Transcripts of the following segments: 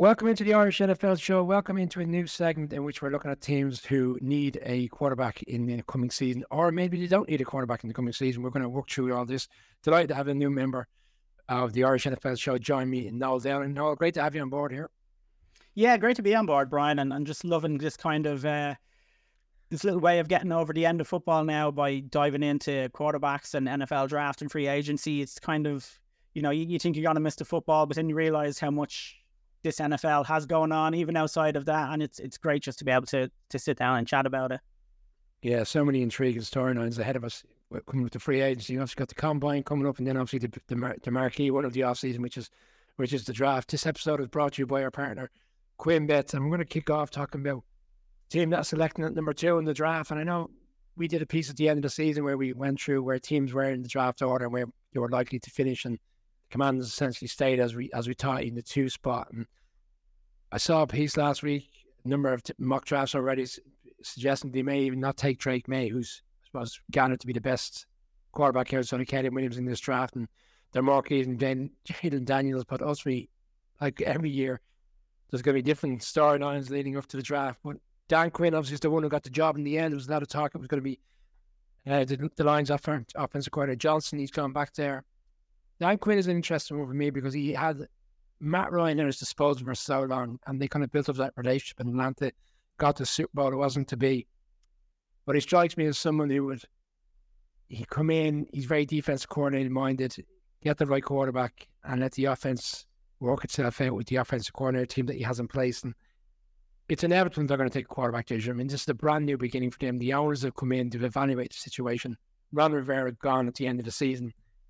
Welcome into the Irish NFL show. Welcome into a new segment in which we're looking at teams who need a quarterback in the coming season, or maybe they don't need a quarterback in the coming season. We're going to work through all this. Delighted to have a new member of the Irish NFL show join me, Noel Dowling. Noel, great to have you on board here. Yeah, great to be on board, Brian, and I'm just loving this kind of this little way of getting over the end of football now by diving into quarterbacks and NFL draft and free agency. It's kind of, you think you're going to miss the football, but then you realise how much this NFL has going on, even outside of that, and it's great just to be able to sit down and chat about it. Yeah, so many intriguing storylines ahead of us coming with the free agency. You obviously got the combine coming up, and then obviously the marquee one of the off season, which is the draft. This episode is brought to you by our partner Quinn Bets, and we're going to kick off talking about the team that's selecting at number 2 in the draft. And I know we did a piece at the end of the season where we went through where teams were in the draft order and where they were likely to finish, and Commanders essentially stayed as we thought in the 2 spot. And I saw a piece last week, a number of mock drafts already suggesting they may even not take Drake May, who's I suppose garnered to be the best quarterback outside of Caleb Williams in this draft, and they're marking Jayden Daniels. But ultimately, like every year, there's going to be different storylines leading up to the draft. But Dan Quinn obviously is the one who got the job in the end. There was a lot of talk it was going to be the Lions offensive coordinator Johnson. He's gone back there. Dan Quinn is an interesting one for me because he had Matt Ryan at his disposal for so long, and they kind of built up that relationship in Atlanta, got the Super Bowl. It wasn't to be. But he strikes me as someone who he'd come in, he's very defensive coordinator minded, get the right quarterback and let the offense work itself out with the offensive coordinator team that he has in place. And it's inevitable they're going to take a quarterback decision. I mean, this is a brand new beginning for them. The owners have come in to evaluate the situation. Ron Rivera gone at the end of the season.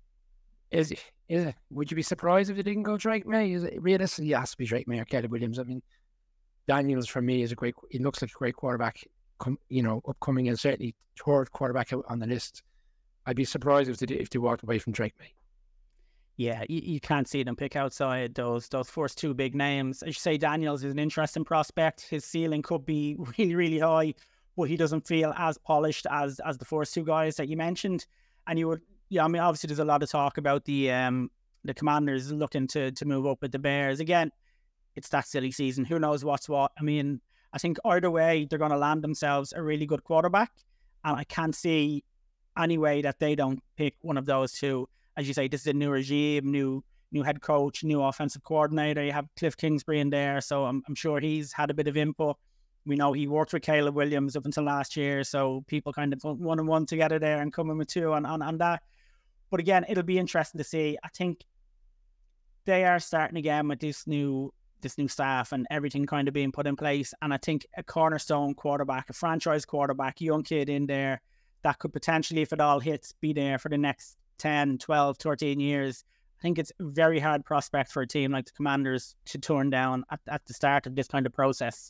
Would you be surprised if they didn't go Drake May? Is it realistically? It has to be Drake May or Caleb Williams. I mean, Daniels for me he looks like a great quarterback, upcoming, and certainly third quarterback out on the list. I'd be surprised if they walked away from Drake May. Yeah, you can't see them pick outside those first 2 big names. As you say, Daniels is an interesting prospect. His ceiling could be really, really high, but he doesn't feel as polished as the first 2 guys that you mentioned. And you would. Yeah, I mean, obviously there's a lot of talk about the Commanders looking to move up with the Bears. Again, it's that silly season. Who knows what's what? I mean, I think either way, they're going to land themselves a really good quarterback. And I can't see any way that they don't pick one of those 2. As you say, this is a new regime, new head coach, new offensive coordinator. You have Cliff Kingsbury in there. So I'm sure he's had a bit of input. We know he worked with Caleb Williams up until last year. So people kind of 1-1 together there and coming with 2 on that. But again, it'll be interesting to see. I think they are starting again with this new staff and everything kind of being put in place. And I think a cornerstone quarterback, a franchise quarterback, young kid in there that could potentially, if it all hits, be there for the next 10, 12, 13 years. I think it's a very hard prospect for a team like the Commanders to turn down at the start of this kind of process.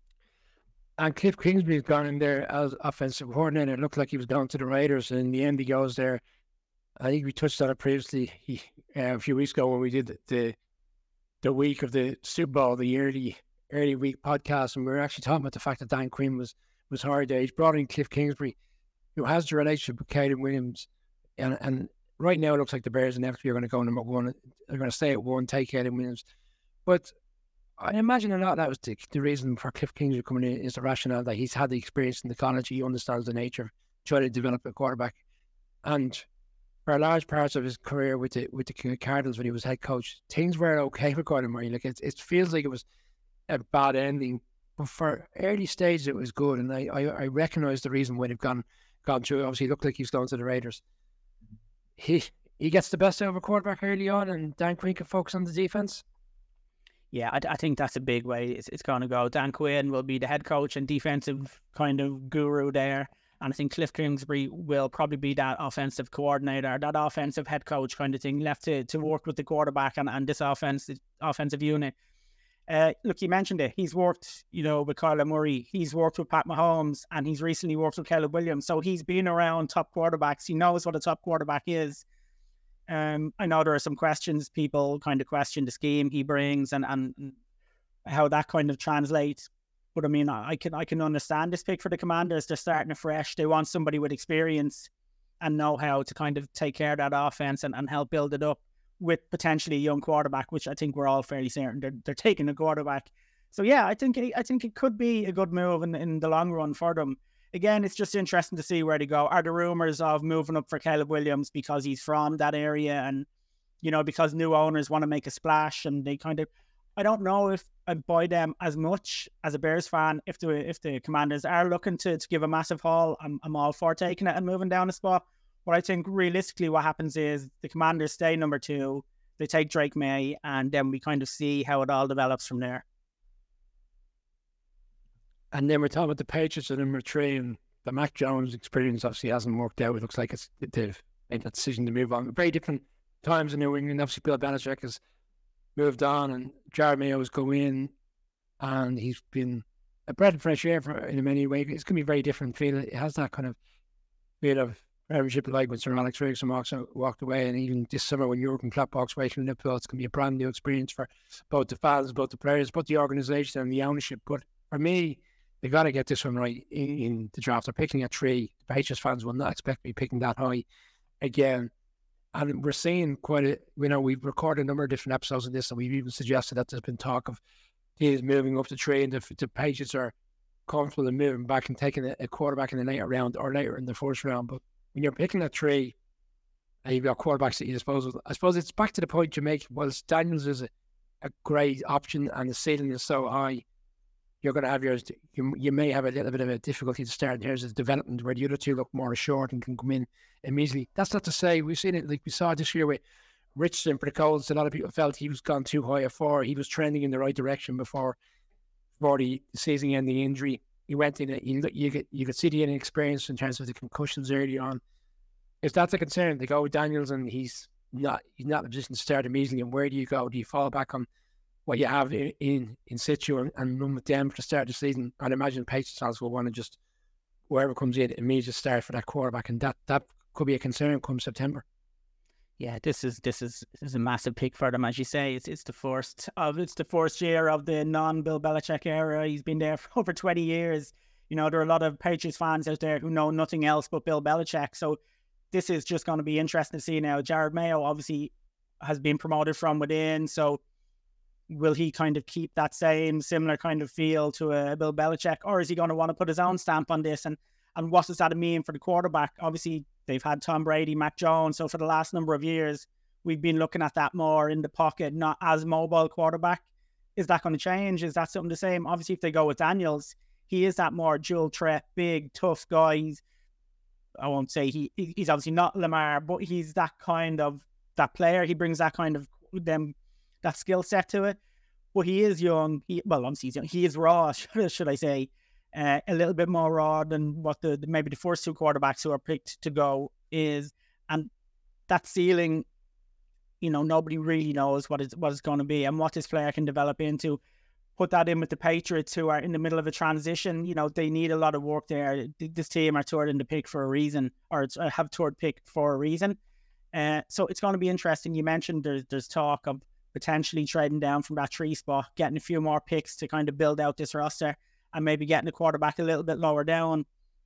And Cliff Kingsbury's gone in there as offensive coordinator. It looked like he was going to the Raiders, and in the end he goes there. I think we touched on it previously a few weeks ago when we did the week of the Super Bowl, the early week podcast, and we were actually talking about the fact that Dan Quinn was hired there. He's brought in Cliff Kingsbury, who has the relationship with Caleb Williams, and right now it looks like the Bears inevitably are going to go number 1. They're going to stay at 1, take Caleb Williams. But I imagine a lot of that was the reason for Cliff Kingsbury coming in is the rationale that he's had the experience in the college. He understands the nature of trying to develop a quarterback. And for large parts of his career with the Cardinals when he was head coach, things were okay for Kyler Murray. Like it feels like it was a bad ending, but for early stages it was good, and I recognise the reason why they've gone through. Obviously, it looked like he's going to the Raiders. He gets the best out of a quarterback early on, and Dan Quinn can focus on the defense. Yeah, I think that's a big way it's going to go. Dan Quinn will be the head coach and defensive kind of guru there. And I think Cliff Kingsbury will probably be that offensive coordinator, that offensive head coach kind of thing, left to work with the quarterback and this offensive unit. Look, you mentioned it. He's worked, with Kyler Murray. He's worked with Pat Mahomes, and he's recently worked with Caleb Williams. So he's been around top quarterbacks. He knows what a top quarterback is. I know there are some questions. People kind of question the scheme he brings and how that kind of translates. But I mean, I can understand this pick for the Commanders. They're starting afresh. They want somebody with experience and know how to kind of take care of that offense and help build it up. with potentially a young quarterback, which I think we're all fairly certain they're taking a quarterback. So yeah, I think it could be a good move in the long run for them. Again, it's just interesting to see where they go. Are the rumors of moving up for Caleb Williams because he's from that area, and because new owners want to make a splash, and they kind of, I don't know if I buy them as much as a Bears fan. If the Commanders are looking to give a massive haul, I'm all for taking it and moving down a spot. But I think realistically what happens is the Commanders stay number 2, they take Drake May, and then we kind of see how it all develops from there. And then we're talking about the Patriots at number 3, and the Mac Jones experience obviously hasn't worked out. It looks like they've made that decision to move on. Very different times in New England. Obviously, Bill Belichick has moved on, and Jared Mayo has go in, and he's been a breath of fresh air in many ways. It's going to be a very different feel. It has that kind of feel of premiership, like when Sir Alex Ferguson walked away, and even this summer when Jurgen Klopp walks away from Liverpool, it's going to be a brand new experience for both the fans, both the players, both the organisation and the ownership. But for me, they've got to get this one right in the draft. They're picking at 3. The Patriots fans will not expect to be picking that high again. And we're seeing we've recorded a number of different episodes of this, and we've even suggested that there's been talk of teams moving up to 3, and the Patriots are comfortable in moving back and taking a quarterback in the later round or later in the first round. But when you're picking at 3 and you've got quarterbacks at your disposal, I suppose it's back to the point you make. Whilst Daniels is a great option and the ceiling is so high, you're going to have yours. You may have a little bit of a difficulty to start in terms of development, where the other 2 look more assured and can come in immediately. That's not to say we've seen it like we saw this year with Richardson for the Colts. A lot of people felt he was gone too high at 4. He was trending in the right direction before the season-ending injury. He went in. You could see the inexperience in terms of the concussions early on. If that's a concern, they go with Daniels, and he's not in a position to start immediately. And where do you go? Do you fall back on what you have in situ and run with them for the start of the season? I'd imagine Patriots fans will want to just, whoever comes in, immediate start for that quarterback, and that could be a concern come September. Yeah, this is a massive pick for them, as you say. It's the first year of the non-Bill Belichick era. He's been there for over 20 years. There are a lot of Patriots fans out there who know nothing else but Bill Belichick. So this is just going to be interesting to see now. Jared Mayo obviously has been promoted from within, so will he kind of keep that similar kind of feel to a Bill Belichick, or is he going to want to put his own stamp on this? And what does that mean for the quarterback? Obviously, they've had Tom Brady, Mac Jones. So for the last number of years, we've been looking at that more in the pocket, not as mobile quarterback. Is that going to change? Is that something the same? Obviously, if they go with Daniels, he is that more dual threat, big, tough guy. I won't say he's obviously not Lamar, but he's that kind of that player. He brings that kind of that skill set to it. But he is young. Obviously he's young. He is raw, should I say. A little bit more raw than what maybe the first 2 quarterbacks who are picked to go is. And that ceiling, nobody really knows what it's going to be and what this player can develop into. Put that in with the Patriots, who are in the middle of a transition. They need a lot of work there. This team are third in the pick for a reason, or have third pick for a reason. So it's going to be interesting. You mentioned there's talk of potentially trading down from that 3 spot, getting a few more picks to kind of build out this roster, and maybe getting the quarterback a little bit lower down.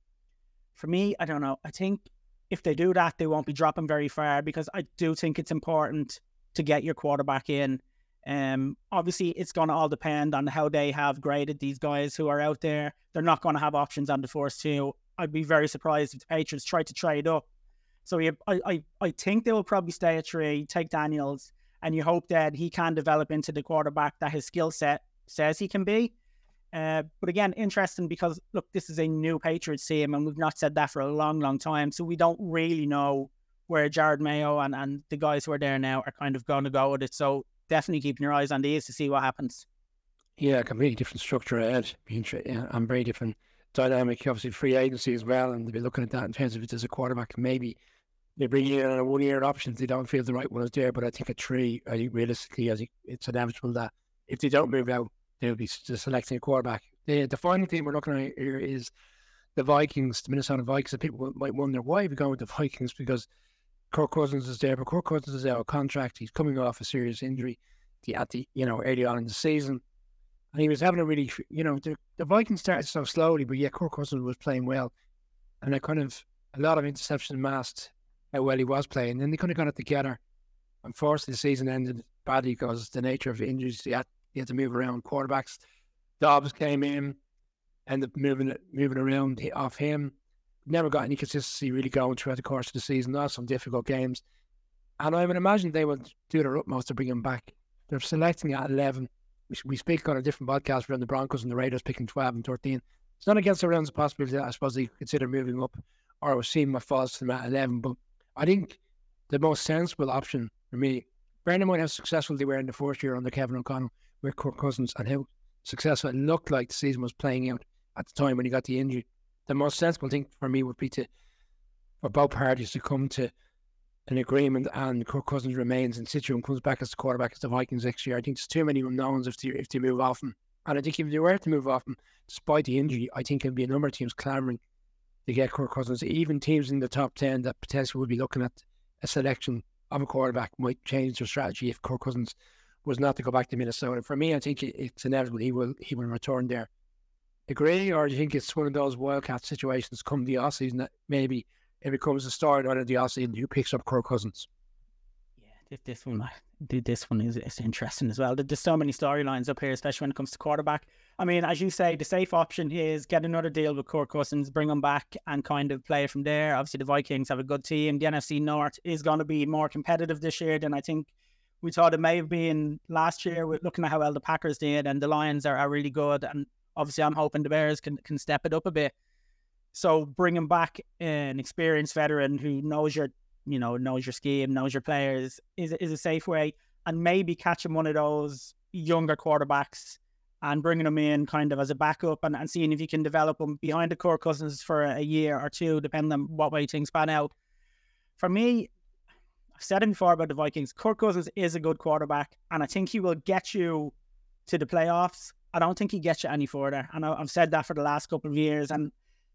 For me, I don't know. I think if they do that, they won't be dropping very far, because I do think it's important to get your quarterback in. Obviously, it's going to all depend on how they have graded these guys who are out there. They're not going to have options on the first 2. I'd be very surprised if the Patriots try to trade up. So I think they will probably stay at 3, take Daniels, and you hope that he can develop into the quarterback that his skill set says he can be. But again, interesting, because look, this is a new Patriots team, and we've not said that for a long, long time. So we don't really know where Jared Mayo and the guys who are there now are kind of going to go with it. So definitely keeping your eyes on these to see what happens. Yeah, completely different structure ahead. And very different dynamic. Obviously, free agency as well, and they'll be looking at that in terms of if there's a quarterback. Maybe they bring you in on a 1-year option if they don't feel the right one is there. But I think at 3, I think realistically, it's inevitable that if they don't move out, they'll be just selecting a quarterback. The final thing we're looking at here is the Vikings, the Minnesota Vikings. People might wonder, why are we going with the Vikings? Because Kirk Cousins is there, but Kirk Cousins is out of contract. He's coming off a serious injury early on in the season. And he was having a really, the Vikings started so slowly, but Kirk Cousins was playing well. And a lot of interceptions masked how well he was playing. Then they kind of got it together. Unfortunately, the season ended badly because the nature of injuries, you had to move around quarterbacks. Dobbs came in, ended up moving around off him. Never got any consistency really going throughout the course of the season. Lost some difficult games. And I would imagine they would do their utmost to bring him back. They're selecting at 11. We speak on a different podcast around the Broncos and the Raiders picking 12 and 13. It's not against the realms of possibility that I suppose they consider moving up or seeing what falls to them at 11. But I think the most sensible option for me, bearing in mind how successful they were in the first year under Kevin O'Connell with Kirk Cousins and how successful it looked like the season was playing out at the time when he got the injury, the most sensible thing for me would be for both parties to come to an agreement and Kirk Cousins remains in situ and comes back as the quarterback as the Vikings next year. I think there's too many unknowns if they move off him. And I think if they were to move off him, despite the injury, I think there'll be a number of teams clamouring to get Kirk Cousins. Even teams in the top 10 that potentially would be looking at a selection of a quarterback might change their strategy if Kirk Cousins was not to go back to Minnesota. For me, I think it's inevitable he will return there. Agree, or do you think it's one of those wildcat situations come the offseason that maybe it becomes the start out of the offseason who picks up Kirk Cousins? Yeah, this one is interesting as well. There's so many storylines up here, especially when it comes to quarterback. I mean, as you say, the safe option is get another deal with Kirk Cousins, bring him back and kind of play from there. Obviously, the Vikings have a good team. The NFC North is going to be more competitive this year than I think we thought it may have been last year, with looking at how well the Packers did, and the Lions are really good. And obviously, I'm hoping the Bears can step it up a bit. So bringing back an experienced veteran who knows your scheme, knows your players is a safe way, and maybe catching one of those younger quarterbacks and bringing them in kind of as a backup and seeing if you can develop them behind the Kirk Cousins for a year or two, depending on what way things pan out. For me, I've said it before about the Vikings, Kirk Cousins is a good quarterback, and I think he will get you to the playoffs. I don't think he gets you any further, and I've said that for the last couple of years, and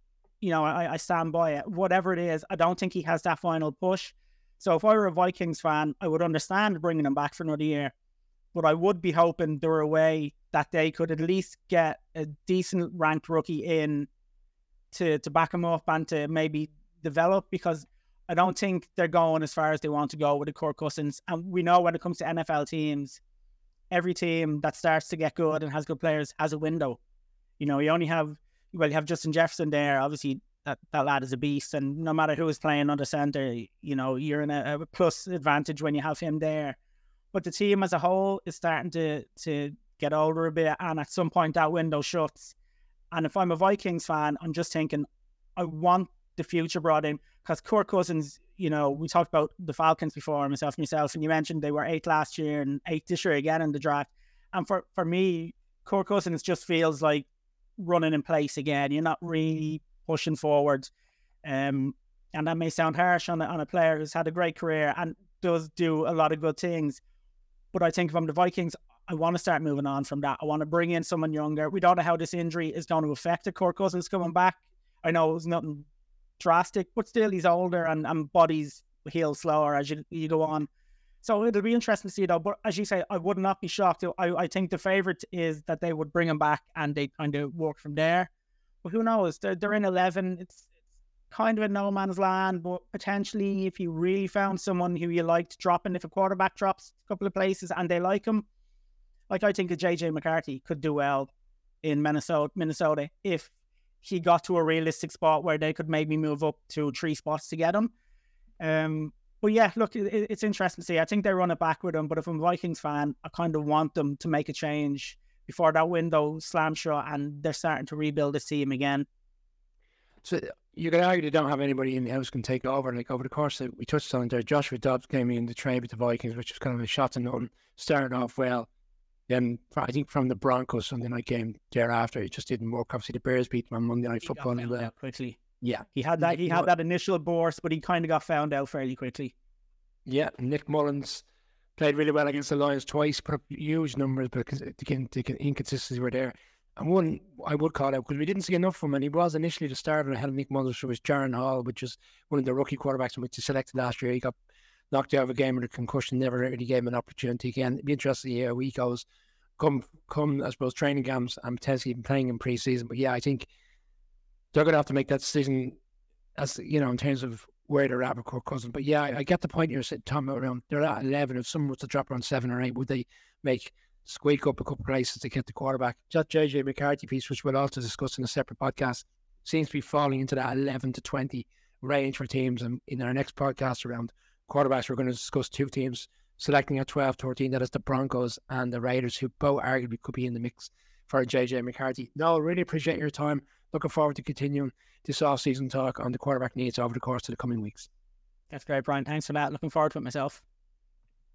I stand by it. Whatever it is, I don't think he has that final push. So if I were a Vikings fan, I would understand bringing him back for another year, but I would be hoping there were a way that they could at least get a decent ranked rookie in to back him up and to maybe develop, because I don't think they're going as far as they want to go with the Kirk Cousins. And we know when it comes to NFL teams, every team that starts to get good and has good players has a window. You have Justin Jefferson there. Obviously, that lad is a beast, and no matter who is playing under center, you're in a plus advantage when you have him there. But the team as a whole is starting to get older a bit, and at some point that window shuts. And if I'm a Vikings fan, I'm just thinking, I want the future brought in, because Kirk Cousins, we talked about the Falcons before, myself, and you mentioned they were 8th last year and 8th this year again in the draft. And for me, Kirk Cousins just feels like running in place again. You're not really pushing forward. And that may sound harsh on a player who's had a great career and does do a lot of good things. But I think if I'm the Vikings, I want to start moving on from that. I want to bring in someone younger. We don't know how this injury is going to affect the Kirk Cousins coming back. I know it was nothing drastic, but still he's older and bodies heal slower as you go on. So it'll be interesting to see though. But as you say, I would not be shocked. I think the favourite is that they would bring him back and they kind of work from there. But who knows? They're in 11. It's kind of a no man's land, but potentially if you really found someone who you liked dropping, if a quarterback drops a couple of places and they like him, like I think a JJ McCarthy could do well in Minnesota if he got to a realistic spot where they could maybe move up to 3 spots to get him. But yeah, look, it's interesting to see. I think they run it back with him, but if I'm a Vikings fan, I kind of want them to make a change before that window slams shut and they're starting to rebuild this team again. So you can argue they don't have anybody in the house can take over. Like over the course that we touched on there, Joshua Dobbs came in the trade with the Vikings, which was kind of a shot to nothing. Started off well. Then I think from the Broncos Sunday night game thereafter, it just didn't work. Obviously, the Bears beat them on Monday Night Football as well. Quickly. Yeah, he had that initial burst, but he kind of got found out fairly quickly. Yeah, Nick Mullins played really well against the Lions twice, put up huge numbers, but the inconsistencies were there. And one I would call out, because we didn't see enough from him, and he was initially the starter ahead of Nick Mullins, who was Jaron Hall, which is one of the rookie quarterbacks which he selected last year. He got knocked out of a game with a concussion, never really gave him an opportunity again. It'd be interesting to hear how he goes come, I suppose, training camps and potentially even playing in pre-season. But yeah, I think they're going to have to make that decision, as in terms of where they're at with Kirk Cousins. But yeah, I get the point you're talking about around. They're at 11. If someone was to drop around 7 or 8, would they squeak up a couple of places to get the quarterback? That JJ McCarthy piece, which we'll also discuss in a separate podcast, seems to be falling into that 11 to 20 range for teams. And in our next podcast around quarterbacks, we're going to discuss two teams selecting at 12, 13. That is the Broncos and the Raiders, who both arguably could be in the mix for JJ McCarthy. No, really appreciate your time. Looking forward to continuing this off-season talk on the quarterback needs over the course of the coming weeks. That's great, Brian. Thanks for that. Looking forward to it myself.